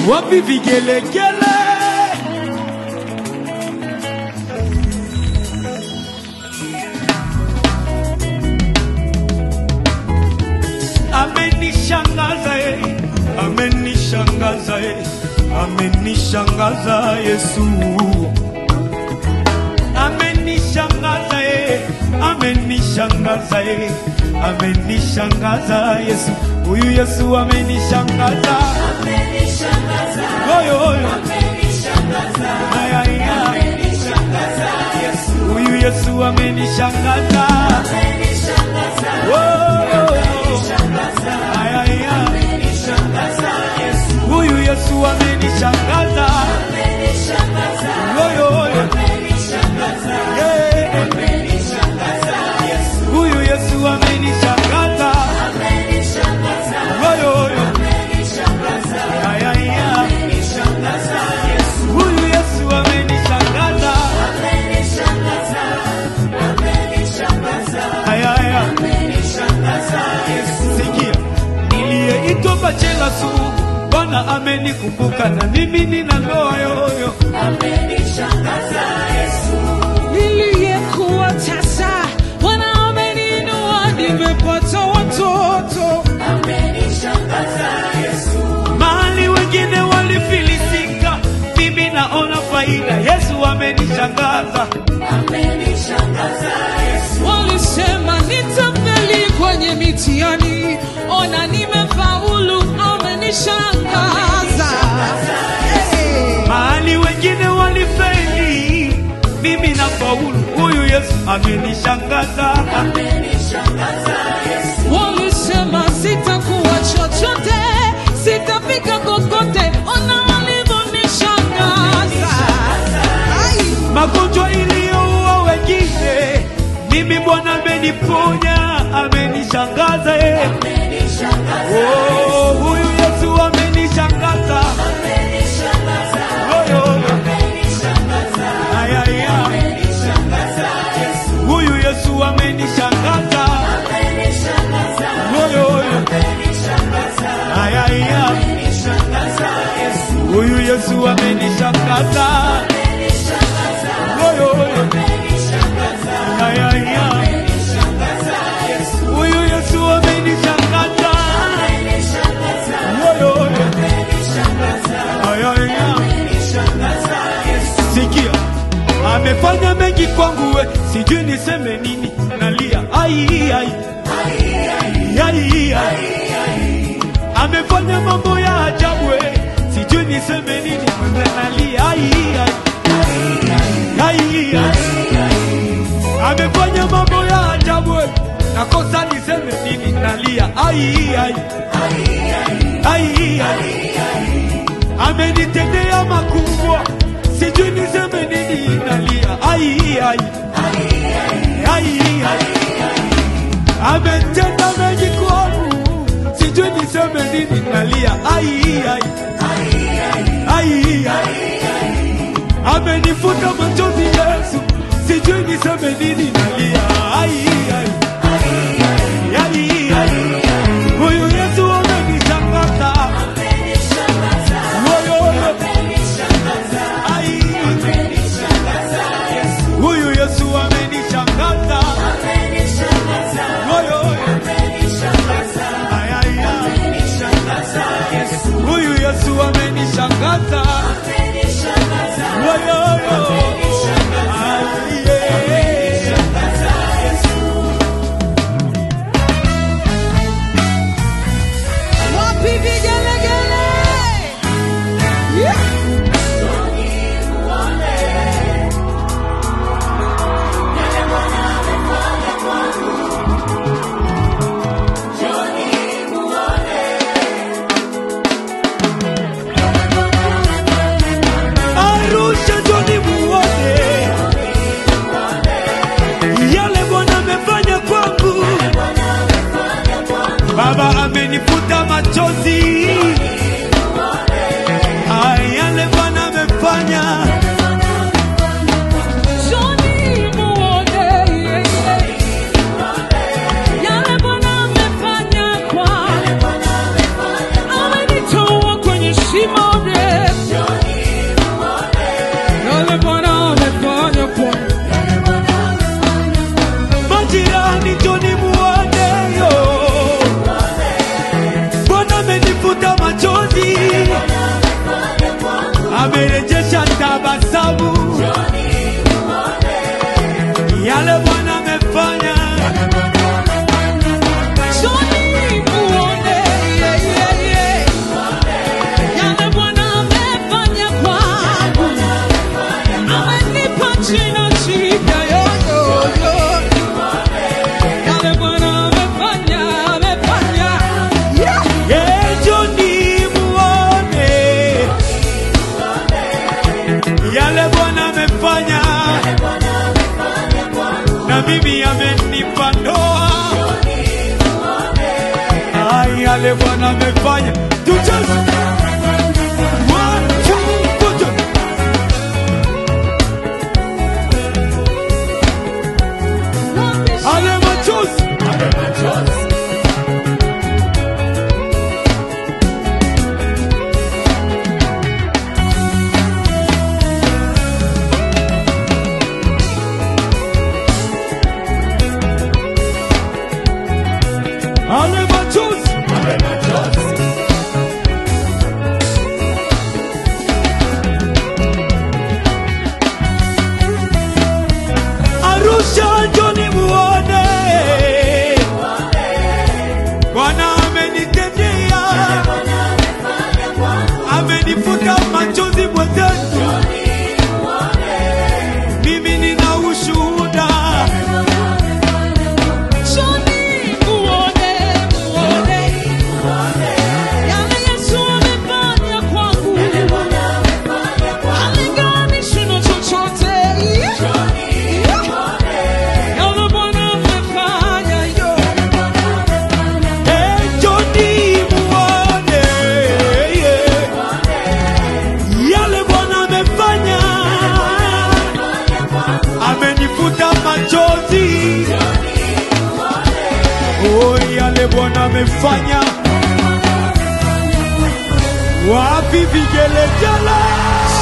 Wapi vigelegele? Amenishangaza amenishangaza amenishangaza Yesu. Amenishangaza amenishangaza amenishangaza Yesu. Huyu Yesu amenishangaza. Amenishangaza. Oyo oyo. Amenishangaza. Aya aya. Amenishangaza Yesu. Huyu Yesu amenishangaza. Amenishangaza. Oyo oyo. Amenishangaza. Aya aya. Amenishangaza Yesu. Huyu Yesu amenishangaza. Amenishangaza. Oyo oyo. Amenishangaza. Amenishangaza Yesu. Huyu Yesu amenishangaza. Amenishangaza. Oyo oyo. Amenishangaza. Aya aya. Amenishangaza Yesu. Huyu Yesu amenishangaza. Amenishangaza. Amenishangaza. Aya aya. Amenishangaza Yesu. Sikia. Niliyeitwa bachela sugu, Bwana amenikumbuka na mimi nina ndoa yoyo. Amenishangaza Yesu. Niliyekuwa tasa, Bwana ameniinua, nimepata watoto. Amenishangaza Yesu. Mahali wengine walifilisika, mimi naona faida. Yesu amenishangaza. Amenishangaza Yesu. Walisema nitafeli kwenye mitihani, ona nimefaulu. Amenishangaza. Mahali wengine walifeli, mimi nafaulu. Huyu Yesu amenishangaza. Amenishangaza Yesu. Walisema sitakuwa chochote, sitafika kokote, ona walivyonishangaza. Magonjwa iliyoua wengine, mimi Bwana ameniponya. Amenishangaza. Amenishangaza. Oh, huyu Yesu amenishangaza. Amenishangaza. Oyo oyo. Amenishangaza. Aya aya. Amenishangaza Yesu. Huyu Yesu amenishangaza. Amenishangaza. Oyo oyo. Amenishangaza. Aya aya. Amenishangaza Yesu. Huyu Yesu amenishangaza. Amenishangaza. Oyo oyo. Amenishangaza. Aya aya. Amenishangaza Yesu. Huyu Yesu amenishangaza. Amenishangaza. Oyo oyo. Amenishangaza. Aya aya. Amenishangaza Yesu. Sikia. Amefanya mengi kwangu we, sijui niseme nini, nalia. Ai ai. Ai ai. Amefanya mambo ya ajabu we, sijui niseme nini, nalia. Ai ai. Amefanya mambo ya ajabu we, nakosa niseme nini, nalia. Ai ai. Amenitendea makubwa, sijui niseme nini, nalia. Ai ai. Ametenda mengi kwangu, sijui niseme nini, nalia. Ai. Amenifuta machozi Yesu, sijui niseme nini, nalia. Ai. Huyu Yesu amenishangaza. Amenishangaza. Ai. Huyu Yesu amenishangaza. Amenishangaza. Ai ai. Huyu Yesu amenishangaza. yale Bwana amefanya. Njoni muone, yale Bwana amefanya kwangu. Amenipa jina jipya, yale Bwana amefanya. Njoni muone yale Bwana amefanya. Na mimi amenipa ndoa. Ai, yale Bwana amefanya. Tucheze. 1, 2, 3. Ale machozi. Ale machozi. Arusha, njoni muone Bwana amenitendea, amenifuta machozi mwenzetu. Mimi nina ushuhuda. Njoni muone, yale Yesu amefanya kwangu. Halinganishi na chochote. Yale Bwana amefanya, Njoni muone yale Bwana amefanya, amenifuta machozi. Oh, yale Bwana amefanya. Wapi vigelegele?